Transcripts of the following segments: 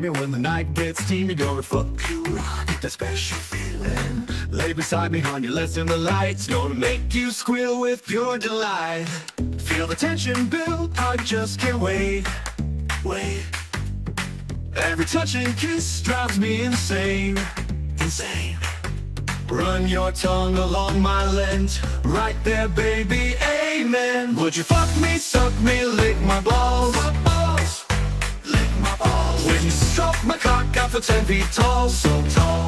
baby, when the night gets steamy, gonna fuck you rock, get that special feeling. Lay beside me, honey, let's dim the lights. Gonna make you squeal with pure delight. Feel the tension build, I just can't wait. Wait. Every touch and kiss drives me insane. Insane. Run your tongue along my lens. Right there, baby, amen. Would you fuck me, suck me, lick my balls? My balls, lick my balls. When you stroke my cock, I feel 10 feet tall, so tall.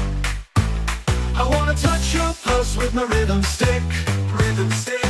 I wanna touch your pulse with my rhythm stick. Rhythm stick.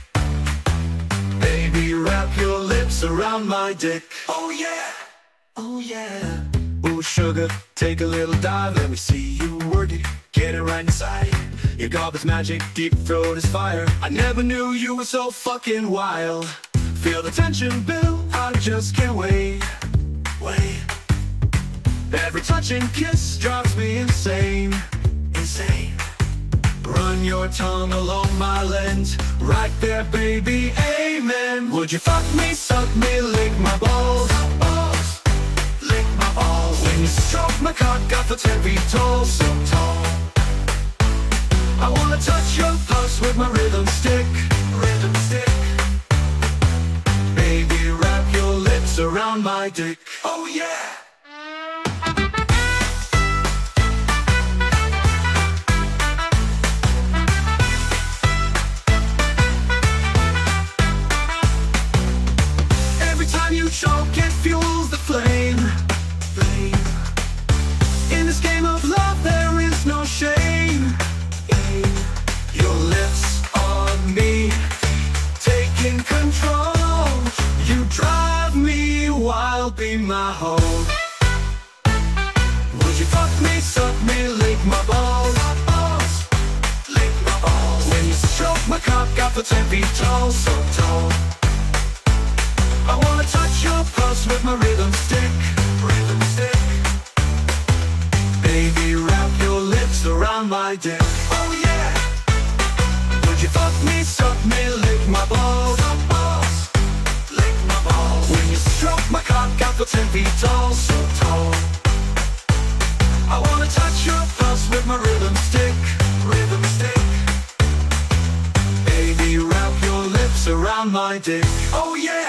Baby, wrap your lips around my dick. Oh yeah, oh yeah. Ooh, sugar, take a little dive. Let me see you work it. Get it right inside. Your goblet's magic, deep throat is fire. I never knew you were so fucking wild. Feel the tension build, I just can't wait. Wait. Every touch and kiss drives me insane. Insane. Run your tongue along my lens. Right there, baby, amen. Would you fuck me, suck me, lick my balls? Balls, lick my balls. When you stroke my cock, I feel 10 feet tall, so tall. I wanna touch your pulse with my rhythm stick. Rhythm stick. Baby, wrap your lips around my dick. Oh yeah. Every time you choke, it fuels the flame. Flame. In this game of love, there is no shame. Your lips on me, taking control. You drive me wild, be my home. Would you fuck me, suck me, lick my balls? Balls, lick my balls. When you stroke my cock, I feel 10 feet tall, so tall. I wanna touch your pulse with my rhythm stick. Rhythm stick. Baby, wrap your lips around my dick. Oh yeah. Would you fuck me, suck me, lick my balls? Balls, lick my balls. When you stroke my cock, I feel 10 feet tall, so tall. I wanna touch your pulse with my rhythm stick. Rhythm stick. Baby, wrap your lips around my dick. Oh yeah.